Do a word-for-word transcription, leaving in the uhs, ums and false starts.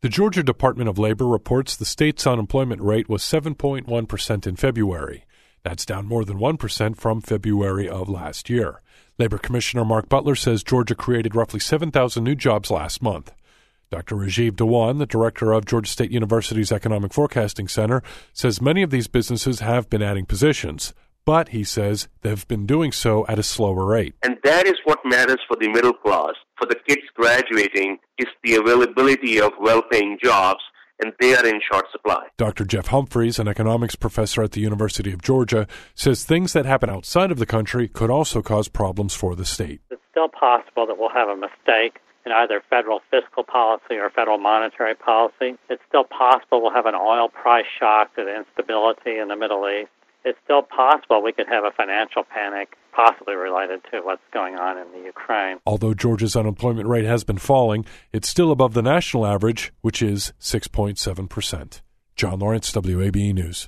The Georgia Department of Labor reports the state's unemployment rate was seven point one percent in February. That's down more than one percent from February of last year. Labor Commissioner Mark Butler says Georgia created roughly seven thousand new jobs last month. Doctor Rajiv Dewan, the director of Georgia State University's Economic Forecasting Center, says many of these businesses have been adding positions, but he says they've been doing so at a slower rate. And that is what matters for the middle class. For the kids graduating, is the availability of well-paying jobs, and they are in short supply. Doctor Jeff Humphreys, an economics professor at the University of Georgia, says things that happen outside of the country could also cause problems for the state. It's still possible that we'll have a mistake in either federal fiscal policy or federal monetary policy. It's still possible we'll have an oil price shock to the instability in the Middle East. It's still possible we could have a financial panic, possibly related to what's going on in the Ukraine. Although Georgia's unemployment rate has been falling, it's still above the national average, which is six point seven percent. John Lawrence, W A B E News.